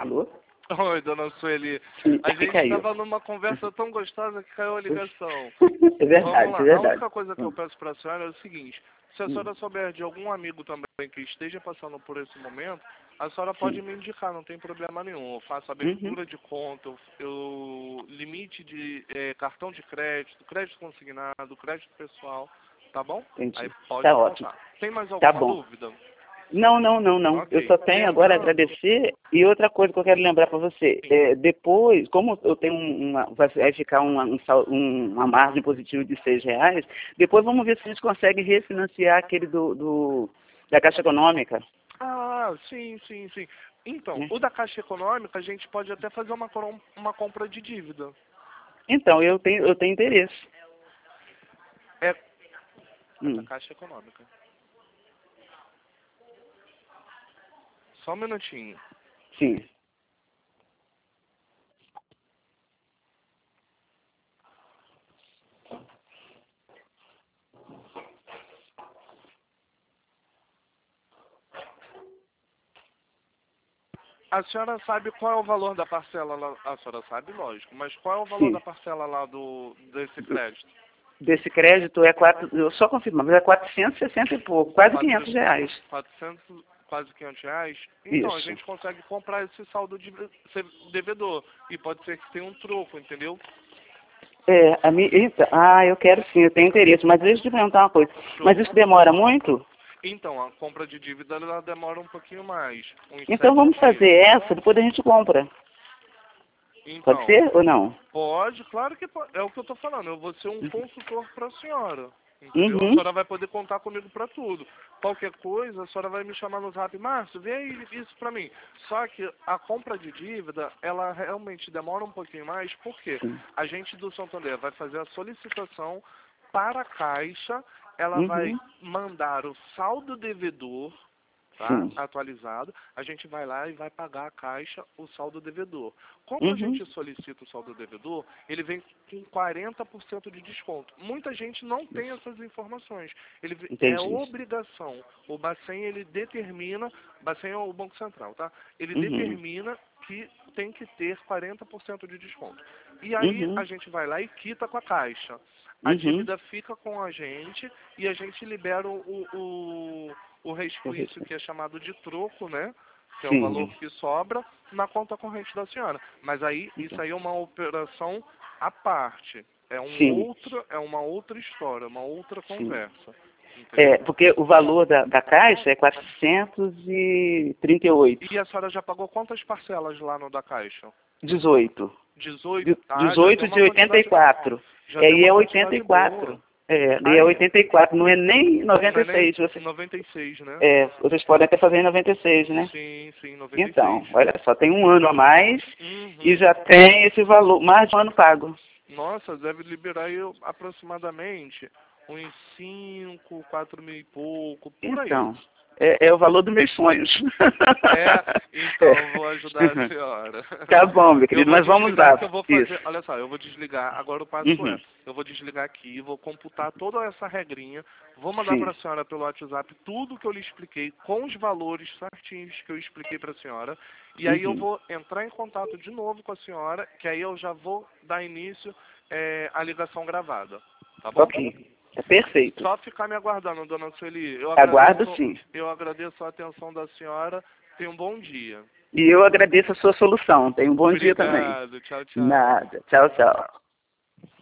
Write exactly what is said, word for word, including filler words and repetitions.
Alô? Oi, dona Sueli. Sim, A é que gente caiu. estava numa conversa tão gostosa que caiu a ligação. É verdade, Vamos lá. é verdade. A única coisa que eu peço para a senhora é o seguinte. Se a Hum. senhora souber de algum amigo também que esteja passando por esse momento, a senhora pode Sim. me indicar, não tem problema nenhum. Eu faço Uhum. abertura de conta, eu, eu limite de eh, cartão de crédito, crédito consignado, crédito pessoal, tá bom? Aí Entendi. pode Tá ótimo. contar. Tem mais Tá alguma bom. dúvida? Não, não, não, não. Eu Ok. só tenho agora a Lembrando... agradecer. E outra coisa que eu quero lembrar para você. Sim. É, depois, como eu tenho uma, vai vai ficar uma, um sal- um- uma margem positiva de seis reais, depois vamos ver se a gente consegue refinanciar aquele do, do da Caixa Econômica. Ah, sim, sim, sim. Então, Né? o da Caixa Econômica, a gente pode até fazer uma, crom- uma compra de dívida. Então, eu tenho, eu tenho interesse. É, é da Hum. Caixa Econômica. Só um minutinho. Sim. A senhora sabe qual é o valor da parcela lá? A senhora sabe, lógico. Mas qual é o valor Sim. da parcela lá do, desse crédito? Desse crédito é quatro, eu só confirmo, mas é quatrocentos e sessenta e pouco, quase quinhentos reais. quatrocentos, quase quinhentos reais. Então, a Isso. gente consegue comprar esse saldo de esse devedor. E pode ser que tenha um troco, entendeu? É, a minha, eita, ah, eu quero sim, eu tenho interesse, mas deixa eu te perguntar uma coisa. Mas isso demora muito? Então, a compra de dívida ela demora um pouquinho mais, uns Então sete vamos fazer dias. essa, depois a gente compra. Pode Então, ser ou não? pode, claro que pode. É o que eu estou falando, eu vou ser um consultor para a senhora. Entendeu? A Uhum. senhora vai poder contar comigo para tudo. Qualquer coisa, a senhora vai me chamar no zap, Márcio, vê aí isso para mim. Só que a compra de dívida, ela realmente demora um pouquinho mais, porque Sim. a gente do Santander vai fazer a solicitação para a Caixa, ela vai Uhum. mandar o saldo devedor, tá? Sim. Atualizado, a gente vai lá e vai pagar a Caixa o saldo devedor. Como a Uhum. gente solicita o saldo devedor, ele vem com quarenta por cento de desconto. Muita gente não tem essas informações. Ele é Entendi. obrigação. O Bacen, ele determina, Bacen é o Banco Central, tá? Ele Uhum. determina que tem que ter quarenta por cento de desconto. E aí a Uhum. gente vai lá e quita com a Caixa. A Uhum. dívida fica com a gente e a gente libera o, o, o resquício, que é chamado de troco, né? Que é o valor Sim. que sobra, na conta corrente da senhora. Mas aí, isso Então. aí é uma operação à parte. É um Sim. outro, é uma outra história, uma outra Sim. conversa. É, Entendeu? porque o valor da, da caixa é quatrocentos e trinta e oito. E a senhora já pagou quantas parcelas lá no da Caixa? dezoito. dezoito? De- Ah, já deu dezoito uma de oitenta e quantidade, quatro. já É, deu e uma é oitenta e quantidade quatro. boa. É, e é Aí, oitenta e quatro, não é nem não noventa é e nem seis. Você, noventa e seis, né? é, vocês podem até fazer em noventa e seis, né? Sim, sim, noventa e Então, seis. olha só, tem um ano a mais e Uhum. já tem esse valor, mais de um ano pago. Nossa, deve liberar aí aproximadamente uns cinco, quatro mil e pouco, por aí. Então, é, é o valor dos meus sonhos. É, então eu vou ajudar a É. senhora. Tá bom, meu Eu querido, vou mas vamos desligar lá. que eu vou fazer. Isso. Olha só, eu vou desligar. Agora o passo é, Uhum. eu vou desligar aqui, vou computar toda essa regrinha, vou mandar para Sim. a senhora pelo WhatsApp tudo que eu lhe expliquei, com os valores certinhos que eu expliquei para a senhora. E aí eu Uhum. vou entrar em contato de novo com a senhora, que aí eu já vou dar início é, à ligação gravada. Tá bom? Ok. É perfeito. Só ficar me aguardando, dona Sueli. Eu Aguardo agradeço, sim. eu agradeço a atenção da senhora. Tenha um bom dia. E eu agradeço a sua solução. Tenha um bom dia também. Obrigado. Tchau, tchau. Nada. Tchau, tchau.